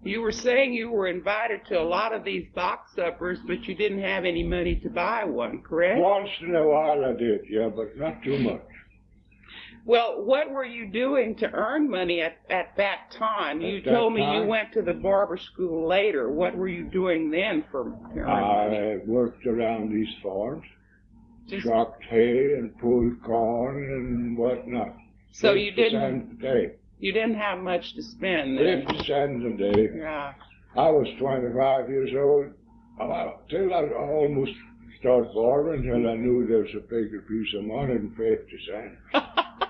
You were saying you were invited to a lot of these box suppers, but you didn't have any money to buy one, correct? Once in a while I did, yeah, but not too much. Well, what were you doing to earn money at that time? You told me you went to the barber school later. What were you doing then for money? I worked around these farms, shocked hay and pulled corn and whatnot. So you didn't have much to spend then? 50 cents a day. Yeah. I was 25 years old. Till I almost started barbering, until I knew there was a bigger piece of money than 50 cents.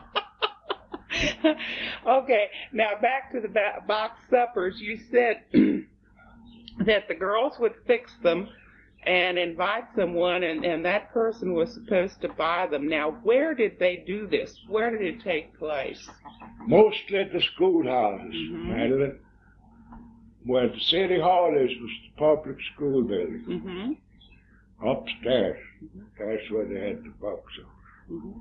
Okay, now back to the box suppers. You said that the girls would fix them and invite someone, and that person was supposed to buy them. Now, where did they do this? Where did it take place? Mostly at the schoolhouses, Madeline. Where the city hall is was the public school building. Upstairs. That's where they had the box suppers.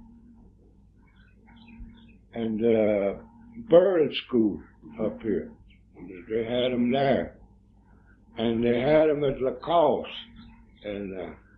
And Burritt School up here. They had them there. And they had them at Lacoste. And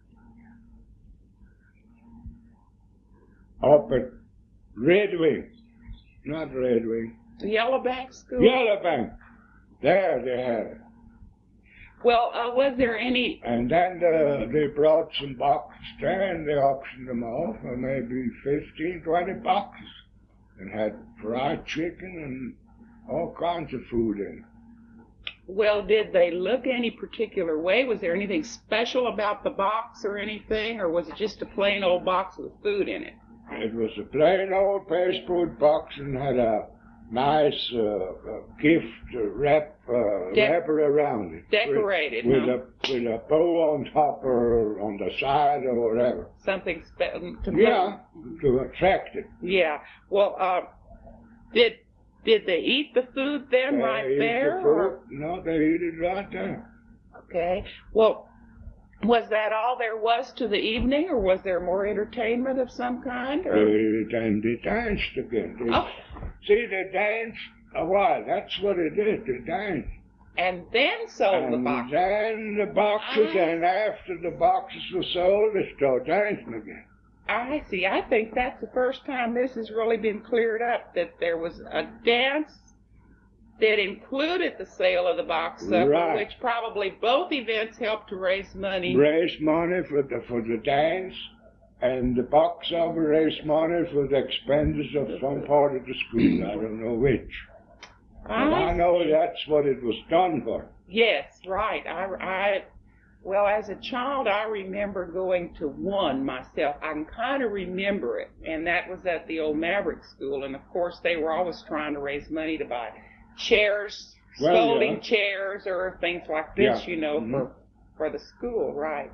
up at Red Wing. Not Red Wing. The Yellowbank School? Yellowbank. There they had it. Well, was there any... And then they brought some boxes there and they auctioned them off, or maybe 15, 20 boxes. And had fried chicken and all kinds of food in it. Well, did they look any particular way? Was there anything special about the box or anything? Or was it just a plain old box with food in it? It was a plain old pasteboard box and had a nice gift wrapper around it. Decorated, with a bow on top or on the side or whatever. Something special to attract it. Yeah. Well, did they eat the food then right there? Or? No, they eat it right there. Okay. Well, was that all there was to the evening, or was there more entertainment of some kind? Or? They danced again. See, they danced a while. That's what it is. They danced. And then sold the boxes. And then the boxes, and after the boxes were sold, they started dancing again. I see. I think that's the first time this has really been cleared up, that there was a dance that included the sale of the box supper, which probably both events helped to raise money. Raise money for the dance, and the box supper raised money for the expenses of some part of the school. I don't know which. I know that's what it was done for. Yes, right. Well, as a child, I remember going to one myself. I can kind of remember it, and that was at the old Maverick School. And, of course, they were always trying to raise money to buy chairs, folding chairs, or things like this, for the school, right.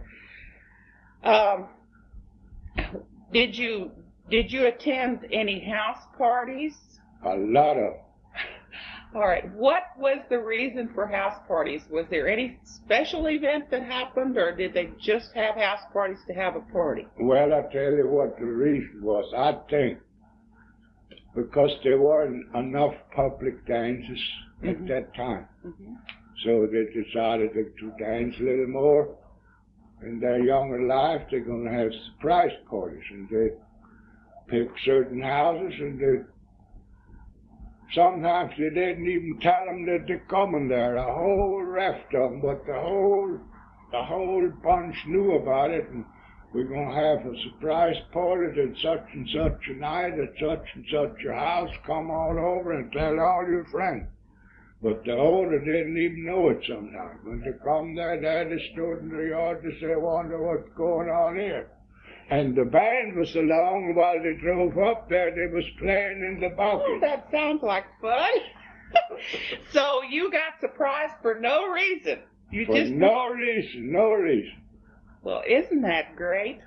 Did you attend any house parties? A lot of. All right. What was the reason for house parties? Was there any special event that happened, or did they just have house parties to have a party? Well, I'll tell you what the reason was. I think because there weren't enough public dances at that time. So they decided to dance a little more. In their younger life, they're going to have surprise parties, and they pick certain houses, and sometimes they didn't even tell them that they're coming there, a whole raft of them, but the whole bunch knew about it, and we're going to have a surprise party at such and such a night, at such and such a house, come all over and tell all your friends. But the older didn't even know it sometimes. When they come there, they stood in the yard to say, wonder what's going on here. And the band was along while they drove up there. They was playing in the bucket. Oh, that sounds like fun. So you got surprised for no reason. No reason. Well, isn't that great?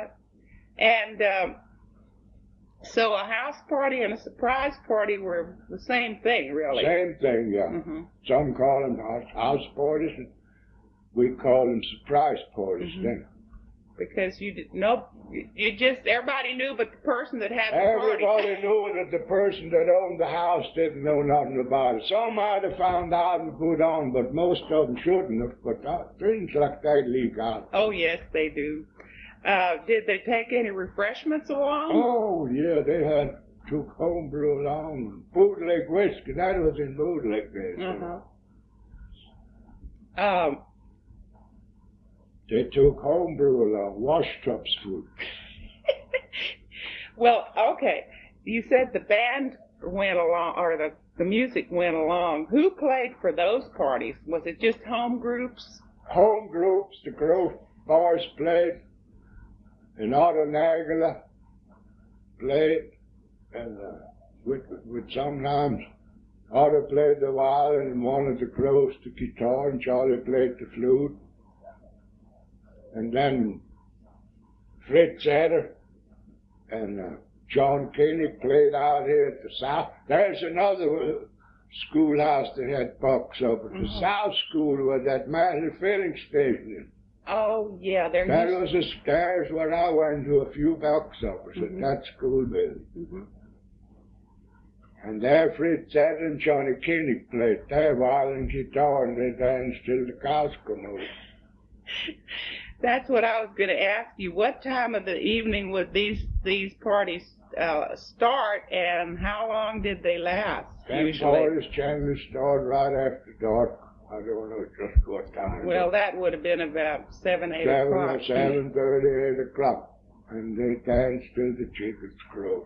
So a house party and a surprise party were the same thing, really. Same thing, yeah. Some call them house parties, and we call them surprise parties then. because you didn't know. You just everybody knew, but the person that had the party. Everybody knew that the person that owned the house didn't know nothing about it. Some might have found out and put on, but most of them shouldn't have. But things like that leak out. Oh yes, they do. Did they take any refreshments along? Oh yeah, they took homebrew along, bootleg whiskey. That was in bootleg days. They took homebrew along, washtubs full. Well, okay. You said the band went along, or the music went along. Who played for those parties? Was it just home groups? Home groups, the Grove Boys played, and Otto Nagala played, and with sometimes Otto played the violin and one of the Groves the guitar, and Charlie played the flute. And then Fritz Eder and John Koenig played out here at the South. There's another schoolhouse that had box up at the South School with that massive filling station. Oh, yeah. There's where I went to a few box uppers at that school building. And there Fritz Eder and Johnny Koenig played their violin guitar, and they danced till the cows come home. That's what I was going to ask you. What time of the evening would these parties start, and how long did they last? Them parties generally start right after dark. I don't know just what time. Well, that would have been about 7, 8 o'clock. 7:30, 8 o'clock, and they danced till the chickens crow.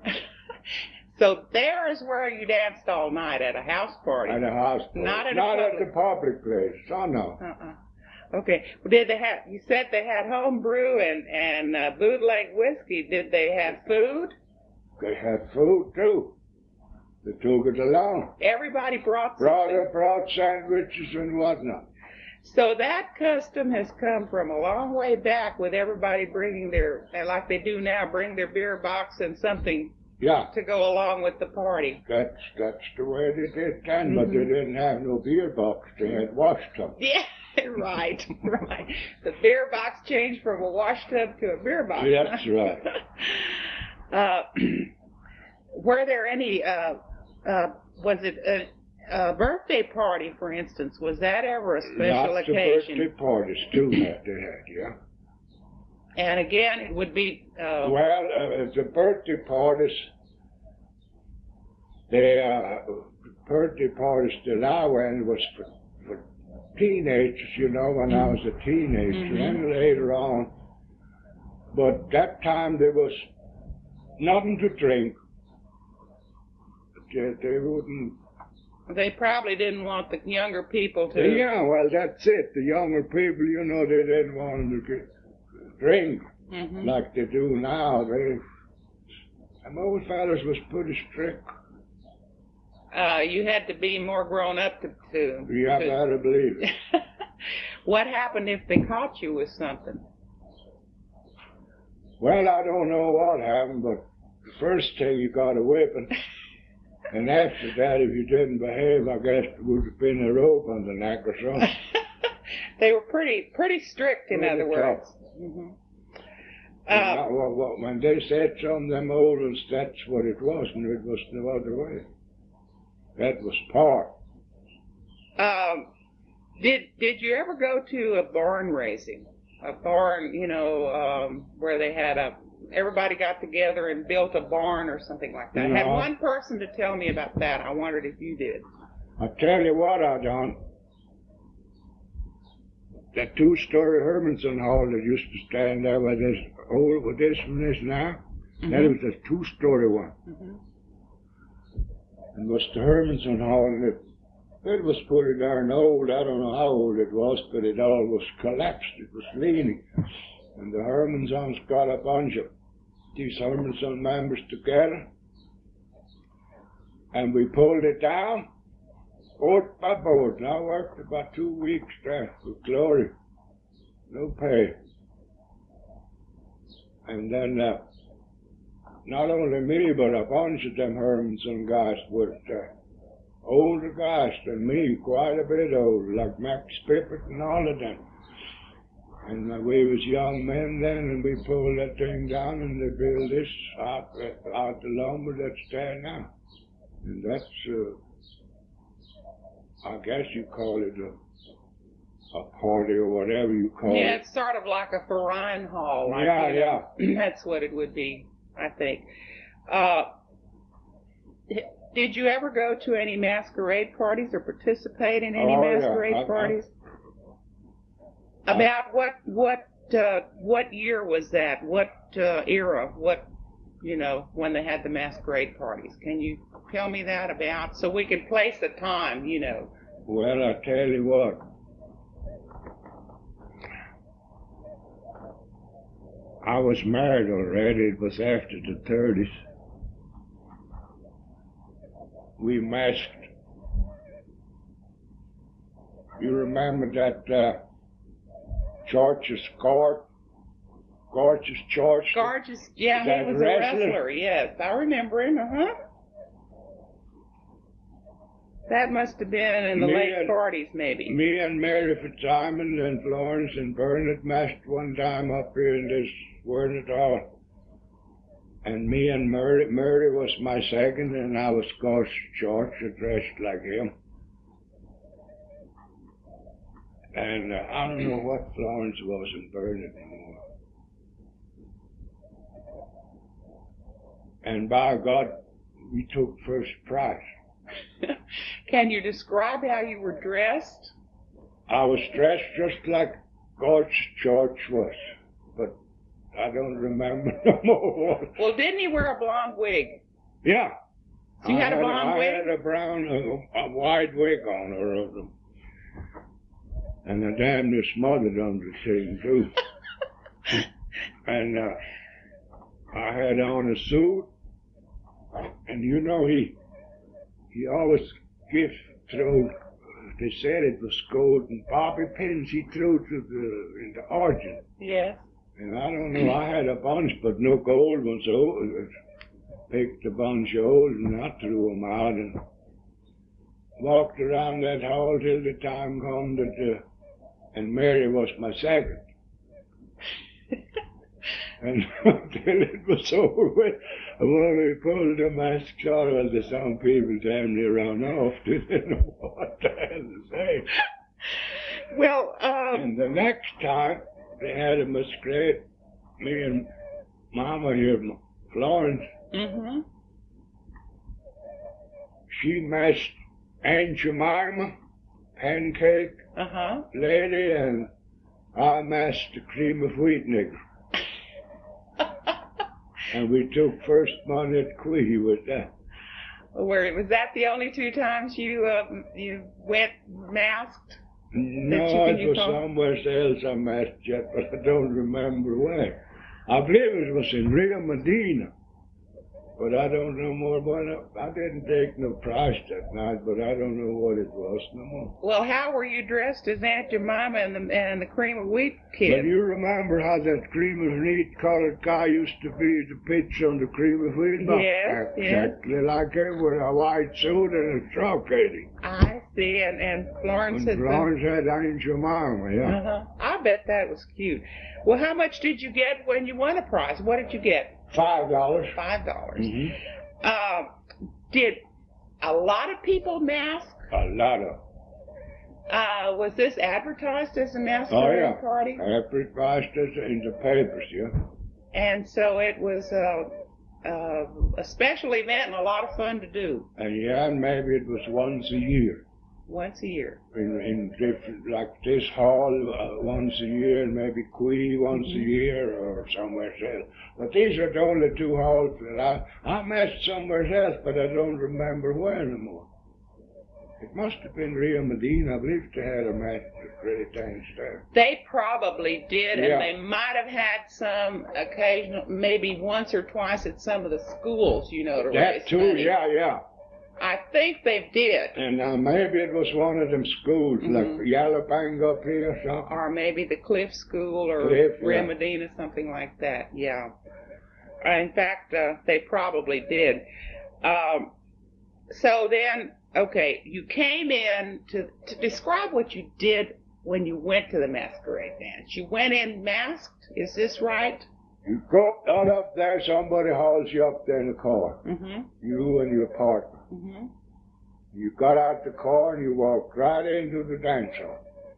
So there is where you danced all night, at a house party. At a house party. Not at the public place. Oh no. Okay. Well, did they have? You said they had home brew and bootleg whiskey. Did they have food? They had food too. They took it along. Everybody brought sandwiches and whatnot. So that custom has come from a long way back, with everybody bringing their, like they do now, bring their beer box and something. Yeah. To go along with the party. That's the way they did then, but they didn't have no beer box. They had wash tub. Yeah, right. The beer box changed from a wash tub to a beer box. That's right. Were there any, was it a birthday party, for instance? Was that ever a special occasion? Lots of birthday parties, too, that they had, yeah. And again, it would be... the birthday parties, birthday parties that I went was for teenagers, you know, when I was a teenager, and later on. But that time there was nothing to drink. They wouldn't... They probably didn't want the younger people to... Yeah, well, that's it. The younger people, you know, they didn't want them to drink like they do now. Them old fellas was pretty strict. You had to be more grown up to You have to believe it. What happened if they caught you with something? Well, I don't know what happened, but the first thing you got a whipping. And after that, if you didn't behave, I guess it would have been a rope on the neck or something. They were pretty strict, in other words. When they said some of them old ones, that's what it was, and it was no other way. That was part. Did you ever go to a barn raising? A barn, you know, where they had everybody got together and built a barn or something like that. No. I had one person to tell me about that. I wondered if you did. I tell you what I done. That two-story Hermanson Hall that used to stand there with this now, that was a two-story one. And was the Hermanson Hall, and it was pretty darn old. I don't know how old it was, but it all was collapsed. It was leaning. And the Hermansons got a bunch of these Hermanson members together, and we pulled it down, boat by boat. And I worked about 2 weeks there with glory, no pay. And then not only me, but a bunch of them Hermanson guys were older guys than me, quite a bit older, like Max Pippert and all of them. And we was young men then, and we pulled that thing down, and they built this out the lumber that's there now. And that's, I guess you call it a party or whatever you call Yeah, it. it's sort of like a Farine Hall. Yeah. That's what it would be, I think. Did you ever go to any masquerade parties or participate in any masquerade parties? About what year was that? What era? What, when they had the masquerade parties? Can you tell me that about, so we can place a time, Well, I tell you what. I was married already. It was after the 30s. We masked. You remember that George's Court? Gorgeous George? Gorgeous, yeah, that he was wrestler? a wrestler, yes. I remember him, That must have been in the late 40s, maybe. Me and Mary Fitzsimons and Florence and Bernard masked one time up here in this Werner Hall. And me and Mary was my second, and I was Gorgeous George, dressed like him. And I don't know what Florence was and Bernard anymore. And by God, we took first prize. Can you describe how you were dressed? I was dressed just like Gorgeous George was, but I don't remember no more. Well, didn't he wear a blonde wig? Yeah. So you had a blonde wig? I had a brown, a wide wig on her of them. And I damn near smothered on the thing, too. And I had on a suit, and he always threw, they said it was gold and bobby pins he threw in the organ. Yes. And I don't know, I had a bunch, but no gold ones, so I picked a bunch of old and I threw them out and walked around that hall till the time come that, and Mary was my second. And until it was over with, when we pulled the masks out, well, some people damn near ran off, didn't know what the hell to say. Well, and the next time, they had a masquerade, me and Mama here, Florence. Mm-hmm. She masked Aunt Jemima, Pancake, Lady, and I masked the Cream of Wheat nigger. And we took first money at Quee with that. Was that the only two times you went masked? No, it was somewhere else I masked yet, but I don't remember where. I believe it was in Rio Medina, but I don't know more about it. I didn't take no prize that night, but I don't know what it was no more. Well, how were you dressed as Aunt Jemima and the Cream of Wheat kid? Well, you remember how that Cream of Wheat colored guy used to be the pitch on the Cream of Wheat? Yes, exactly like him with a white suit and a straw caddy. I see, and Florence had Aunt Jemima, yeah. I bet that was cute. Well, how much did you get when you won a prize? What did you get? $5. $5. Mm-hmm. Did a lot of people mask? A lot of. Was this advertised as a masquerade party? Advertised in the papers, yeah. And so it was a special event and a lot of fun to do. And maybe it was once a year. Once a year. In different, like this hall once a year, and maybe Quee once a year, or somewhere else. But these are the only two halls that I masked somewhere else, but I don't remember where anymore. It must have been Rio Medina. I believe they had a masquerade dance there. They probably did, and they might have had some occasional, maybe once or twice at some of the schools, to that too, money. Yeah. I think they did. And maybe it was one of them schools, like Yellowbang up here or something. Or maybe the Cliff School or Rio Medina, something like that, yeah. In fact, they probably did. So then, okay, you came in to describe what you did when you went to the masquerade dance? You went in masked, is this right? You go out up there, somebody hauls you up there in the car. Mm-hmm. You and your partner. Mm-hmm. You got out the car and you walked right into the dance hall.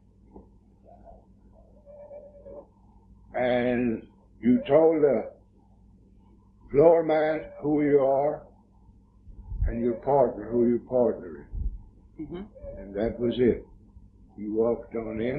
And you told the floor man who you are and your partner who your partner is. Mm-hmm. And that was it. You walked on in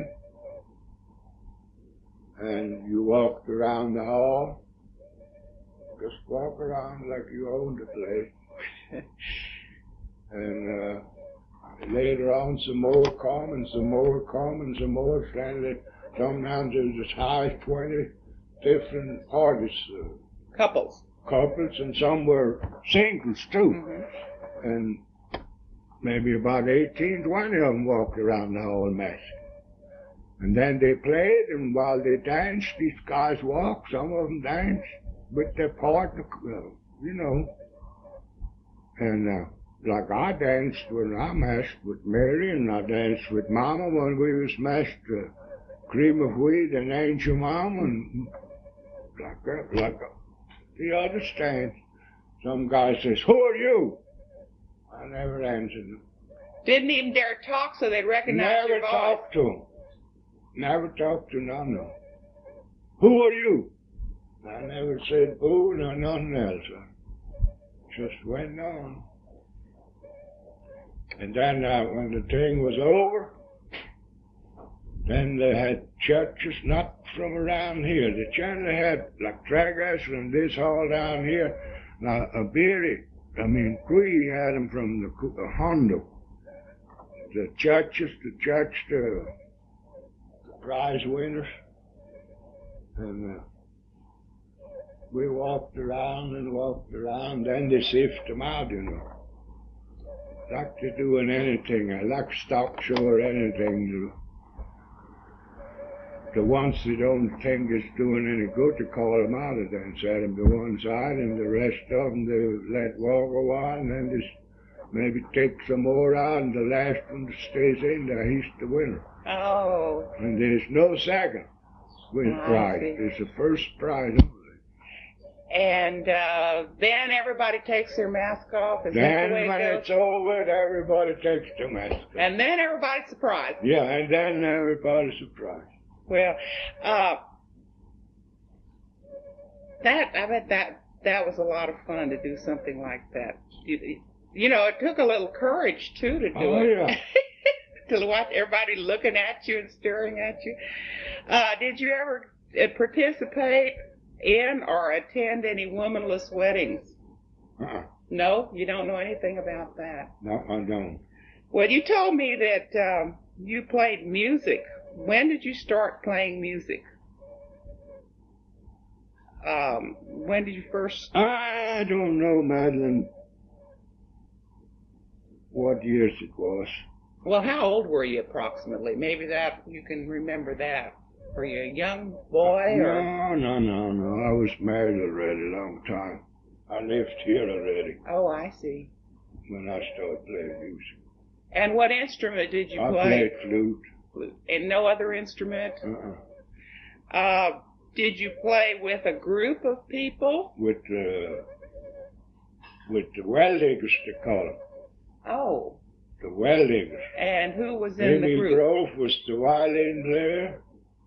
and you walked around the hall. Just walk around like you owned the place. And later on some more come and some more come and some more. Sometimes there's as high as 20 different parties. Couples. Couples, and some were singles too. Mm-hmm. And maybe about 18, 20 of them walked around the whole mess. And then they played, and while they danced, these guys walked, some of them danced with their partner, you know. And like I danced when I masked with Mary, and I danced with Mama when we was masked Cream of Wheat and Angel Mama, and like that, you understand. Some guy says, "Who are you?" I never answered them. Didn't even dare talk so they'd recognize your voice. Never talked to them. Never talked to none of them. Who are you? I never said boo nor nothing else. I just went on. And then when the thing was over, then they had churches not from around here. They generally had like Tragas from this hall down here. Now Queen had them from the Hondo. The churches, the prize winners. And we walked around, then they sift them out, you know. Like to doing anything, I like stock show or anything. The ones they don't think is doing any good, to call them out of there and set them to one side, and the rest of them they let walk a while, and then just maybe take some more out, and the last one that stays in there, he's the winner. Oh. And there's no second win prize. There's the first prize only. And then everybody takes their mask off. Is then that the way when it goes? it's over, everybody takes their mask off. And then everybody's surprised. Yeah, and then everybody's surprised. Well, I bet that was a lot of fun to do something like that. You know, it took a little courage too to do it. Yeah. To watch everybody looking at you and staring at you. Did you ever participate in or attend any womanless weddings? No? You don't know anything about that? No, I don't. Well, you told me that you played music. When did you start playing music? When did you first? I don't know, Madeline, what years it was. Well, how old were you approximately? Maybe that you can remember that. Were you a young boy? Or? No. I was married already a long time. I lived here already. Oh, I see. When I started playing music. And what instrument did you play? I played flute. And no other instrument? Did you play with a group of people? With the well diggers, they call them. Oh. The well diggers. And who was in the group? Emil Grove was the violin player,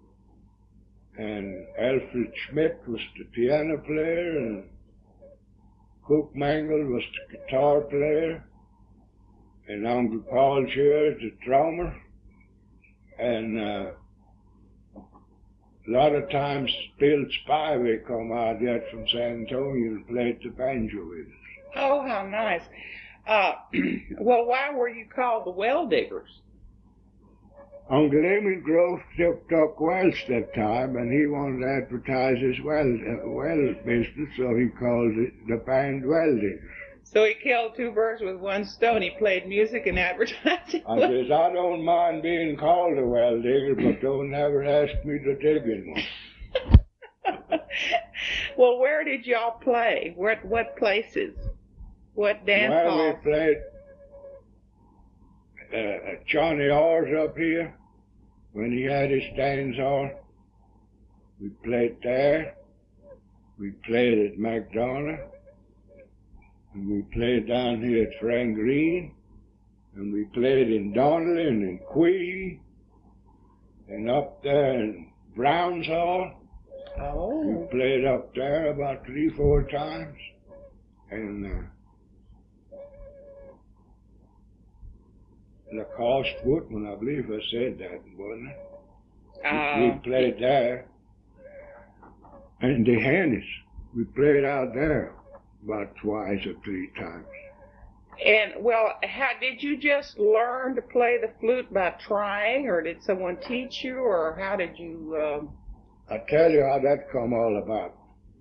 and Alfred Schmidt was the piano player, and Cook Mangle was the guitar player, and Uncle Paul Shear the drummer. And a lot of times Bill Spivey come out yet from San Antonio and played the banjo with us. Oh, how nice. Well, why were you called the Well Diggers? Uncle Emil Grove took wells that time, and he wanted to advertise his well business, so he called it the band Well Diggers. So he killed two birds with one stone. He played music and advertising. I says, I don't mind being called a well digger, but don't ever ask me to dig in one. Well, where did y'all play? What places? What dance halls? Well, we played Johnny Orr's up here, when he had his dance on, we played there. We played at McDonough. And we played down here at Frank Green. And we played in Donnelly and in Queehee. And up there in Brown's Hall. Oh. We played up there about 3-4 times. And Lacoste Woodman, I believe I said that, wasn't it? We played there. And the Hennis, we played out there about 2 or 3 times. And, well, how did you just learn to play the flute by trying, or did someone teach you, or how did you... I'll tell you how that come all about.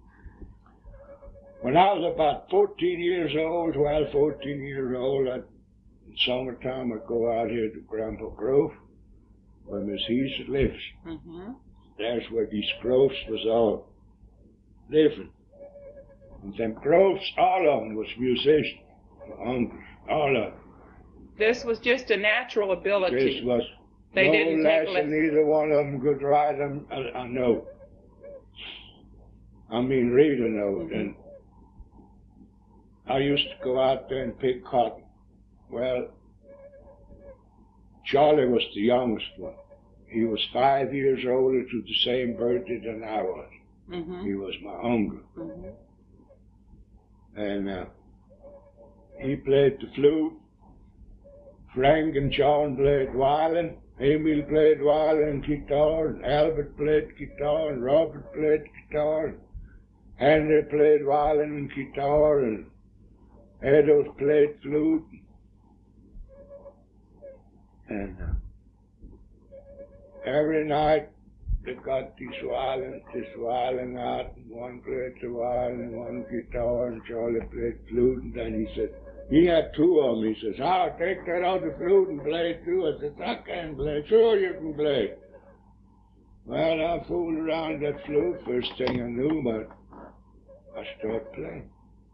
When I was about 14 years old, in summertime I'd go out here to Grandpa Grove, where Miss Heath lives. Mm-hmm. That's where these groves was all living. And them groves, all of them was musicians, my uncles, all of them. This was just a natural ability. This was They no didn't take lesson, lessons. neither one of them could write a note. I mean, read a note. Mm-hmm. And I used to go out there and pick cotton. Well, Charlie was the youngest one. He was 5 years older to the same birthday than I was. Mm-hmm. He was my uncle. Mm-hmm. And he played the flute. Frank and John played violin. Emil played violin and guitar. And Albert played guitar. And Robert played guitar. And Henry played violin and guitar. And Adolf played flute. And every night they got this violin out, and one played the violin, and one guitar, and Charlie played flute, and then he said, he had 2 of them, he says, I'll take that other flute and play it too. I said, I can't play. Sure you can play. Well, I fooled around that flute, first thing I knew, but I started playing.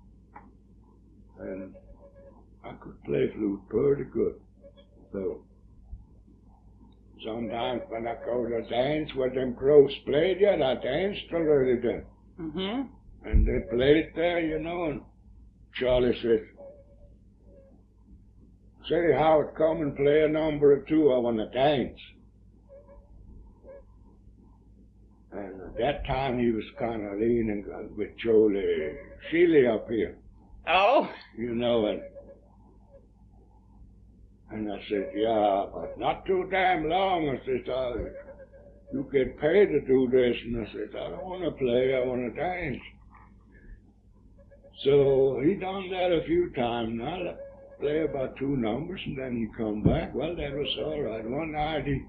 And I could play flute pretty good. So sometimes when I go to dance where them groves played yet, I danced a little bit. Mm-hmm. And they played there, you know, and Charlie said, say, Howard, come and play a number or 2, I want to dance. And at that time he was kind of leaning with Jolie Sheely up here, Oh. you know, and I said, yeah, but not too damn long. I said, you get paid to do this. And I said, I don't want to play, I want to dance. So he done that a few times. Now I play about 2 numbers and then he come back. Well, that was all right. One night he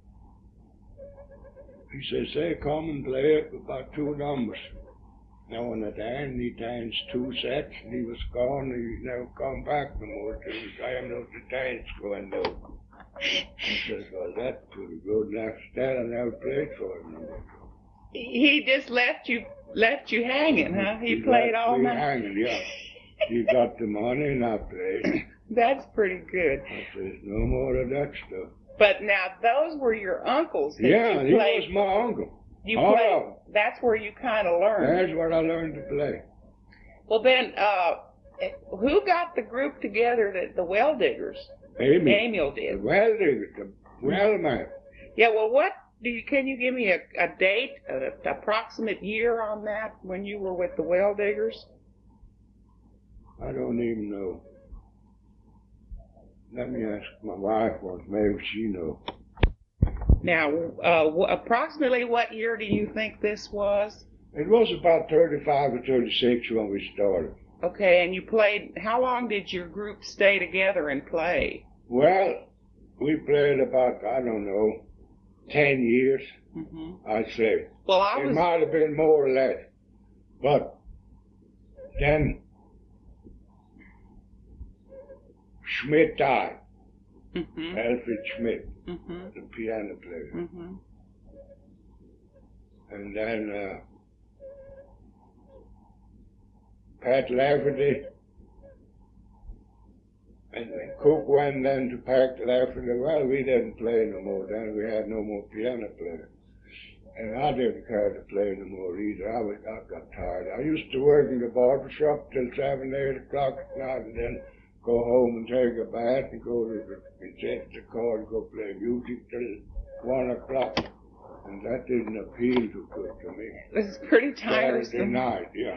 said, say, come and play about 2 numbers. Now when I danced, he danced 2 sets and he was gone. He never come back no more till the time of the dance going on. I said, well, that's pretty good. And after that, I never played for him no more. He just left you hanging, huh? He played all me night. hanging, yeah. He got the money and I played. That's pretty good. I said, no more of that stuff. But now those were your uncles that Yeah, you he played. was my uncle. You all played. of 'em. That's where you kind of learned. That's what I learned to play. Well, then, who got the group together? That the Well Diggers. Emil The did. well digger, the well man. Yeah. Well, what can you give me a date, an approximate year on that when you were with the Well Diggers? I don't even know. Let me ask my wife once, maybe she knows. Now, approximately what year do you think this was? It was about 35 or 36 when we started. Okay, and you played, how long did your group stay together and play? Well, we played about, I don't know, 10 years, I'd say. Well, It might have been more or less. But then Schmidt died. Alfred Schmidt, the piano player. And then Pat Lafferty And Cook went then to pack the left, and well, we didn't play no more then. We had no more piano players. And I didn't care to play no more either. I got tired. I used to work in the barber shop till 7, 8 o'clock at night, and then go home and take a bath and go to the car and go play music till 1 o'clock. And that didn't appeal too good to me. It was pretty Saturday tiresome. night, yeah.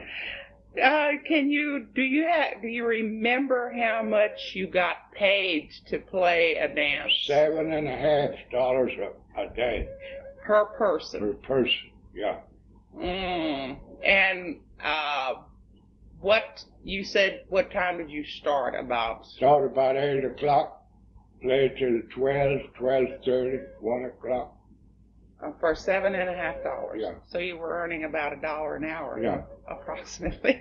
Do you remember how much you got paid to play a dance? $7.50 a day. Per person. Per person, yeah. And what time did you start about? Start about 8 o'clock, play till 12, 12:30, 1 o'clock. For $7.50. Yeah. So you were earning about $1 an hour. Yeah. Approximately.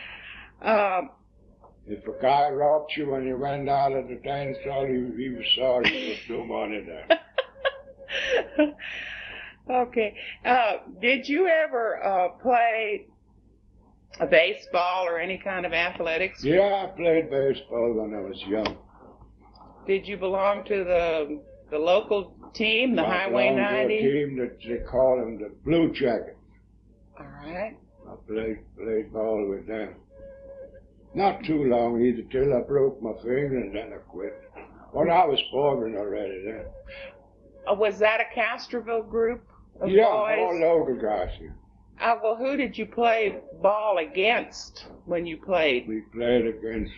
If a guy robbed you when you went out of the dance hall, he was sorry there was no money there. Okay. Did you ever play a baseball or any kind of athletics? Yeah, I played baseball when I was young. Did you belong to the local team, the Highway 90? A team that they call them the Blue Jackets. All right. I played ball with them. Not too long either, till I broke my finger and then I quit. But I was barbering already then. Was that a Castroville group of yeah, boys? all local guys here. Well, who did you play ball against when you played? We played against,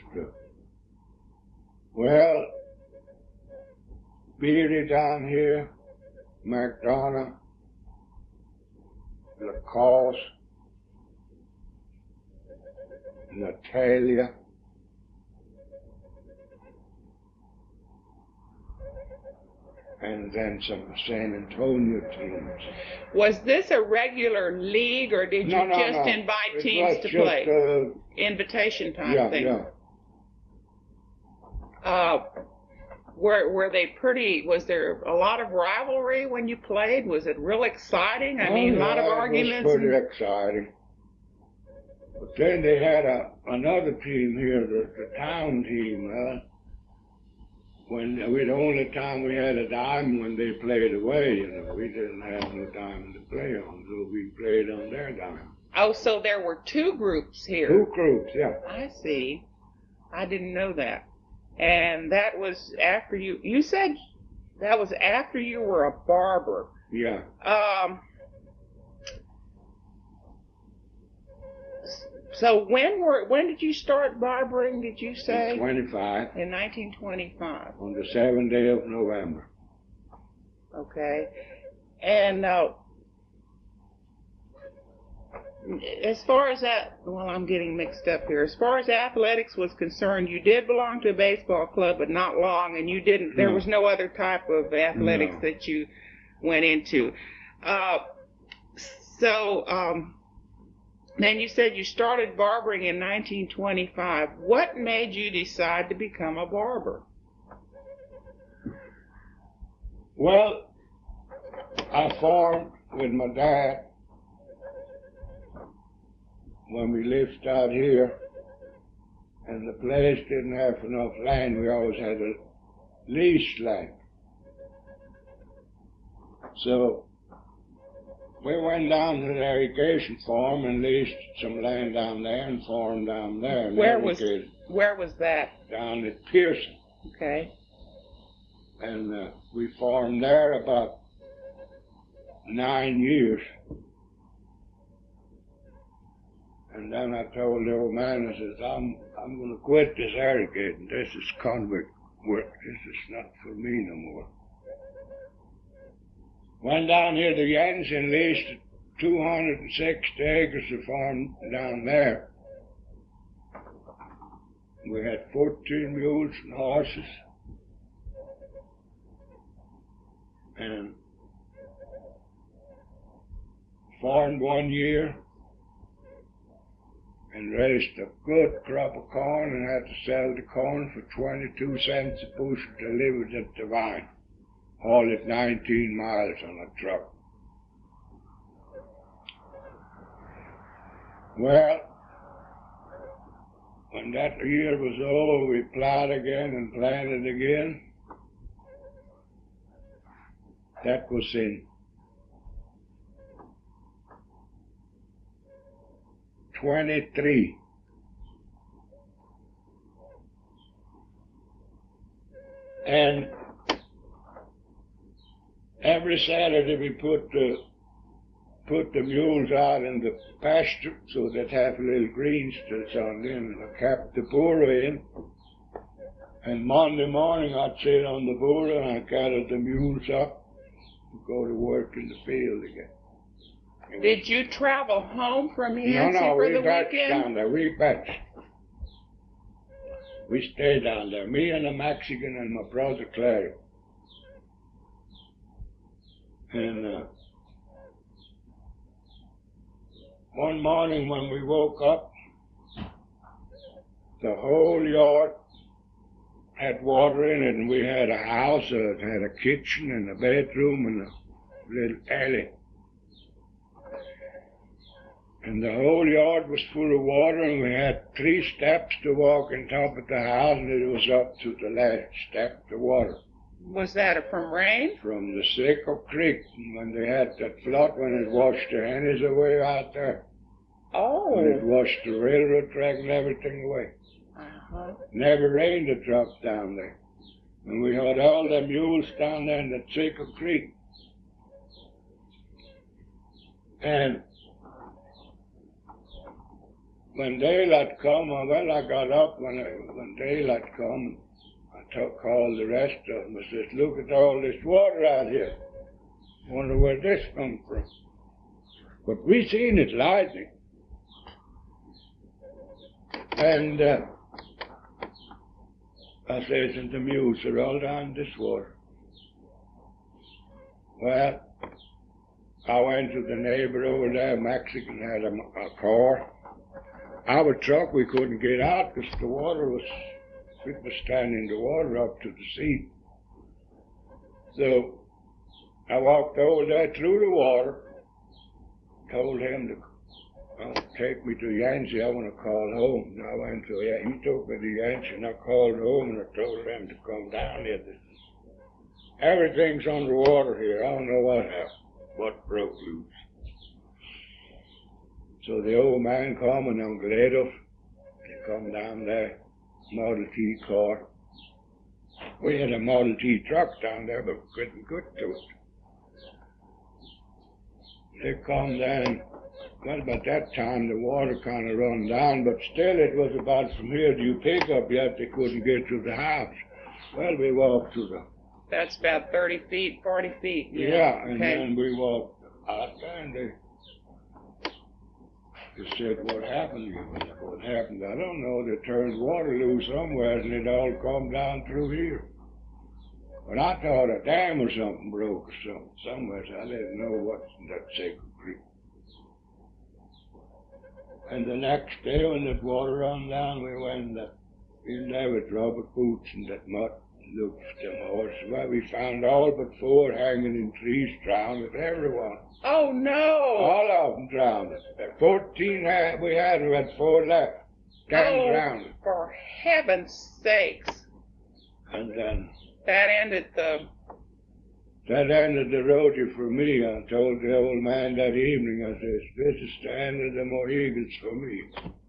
Beatty down here, McDonough, Lacoste, Natalia, and then some San Antonio teams. Was this a regular league, or did you just invite teams to play? Invitation type thing? Yeah. Were they pretty, was there a lot of rivalry when you played? Was it real exciting? I mean, a lot of arguments? It was pretty exciting. But then they had another team here, the town team. The only time we had a dime when they played away, we didn't have no dime to play on, so we played on their dime. Oh, so there were two groups here. Two groups, yeah. I see. I didn't know that. And that was after you said that was after you were a barber. Yeah. So when did you start barbering, did you say? In 25. In 1925. On the 7th day of November. Okay. And as far as that, well, I'm getting mixed up here. As far as athletics was concerned, you did belong to a baseball club, but not long, and you didn't. There was no other type of athletics that you went into. Then you said you started barbering in 1925. What made you decide to become a barber? Well, I farmed with my dad when we lived out here, and the place didn't have enough land. We always had a leased land. So we went down to the irrigation farm and leased some land down there and farmed down there. Where was that? Down at Pearson. Okay. And we farmed there about 9 years. And then I told the old man, I says, I'm going to quit this irrigating. This is convict work. This is not for me no more. Went down here to Jens and leased 260 acres of farm down there. We had 14 mules and horses. And farmed 1 year. And raised a good crop of corn and had to sell the corn for 22 cents a bushel delivered at the vine. Hauled it 19 miles on a truck. Well, When that year was over, we plowed again and planted again. That was in 23. And every Saturday we put the mules out in the pasture so they'd have a little green stuff on them, and I kept the burro in. And Monday morning I'd sit on the burro and I'd gather the mules up to go to work in the field again. Did you travel home from Yancey No, for we the batched weekend? down there. We batched. We stayed down there. Me and a Mexican and my brother Clary. And one morning when we woke up, the whole yard had water in it, and we had a house that had a kitchen and a bedroom and a little alley. And the whole yard was full of water, and we had 3 steps to walk on top of the house, and it was up to the last step, the water. Was that from rain? From the Seco Creek, when they had that flood, when it washed the Hennies away out there. Oh. When it washed the railroad track and everything away. Uh-huh. Never rained a drop down there. And we had all the mules down there in the Seco Creek. And when daylight come, well, I got up when daylight come, called the rest of them. I said, look at all this water out here. Wonder where this come from. But we seen it lightning. And I says, and the mules are all down this water. Well, I went to the neighbor over there, Mexican, had a car. Our truck, we couldn't get out because the water was, it was standing the water up to the seat. So I walked over there through the water, told him to take me to Yancey, I want to call home. And I went to, he took me to Yancey, and I called home and I told them to come down here. Everything's underwater here. I don't know what happened, what broke loose. So the old man come and Uncle Adolf, they come down there, Model T car. We had a Model T truck down there, but we couldn't get to it. They come down, well, by that time the water kind of run down, but still it was about from here to Upickup yet they couldn't get to the house. Well, we walked to the... That's about 30 feet, 40 feet. Yeah, and then we walked out there and they said, what happened? What happened? I don't know. They turned water loose somewhere and it all come down through here. But I thought a dam or something broke or something somewhere. So I didn't know what's in that Seco Creek. And the next day when that water run down, we went in there with rubber boots and that mud. Looked for them horses. Well, we found all but 4 hanging in trees, drowned, everyone. Oh, no. All of them drowned. 14 we had 4 left. 10 drowned. For heaven's sakes. And then... That ended the rodeo for me. I told the old man that evening, I said, this is the end of the Mohegans for me.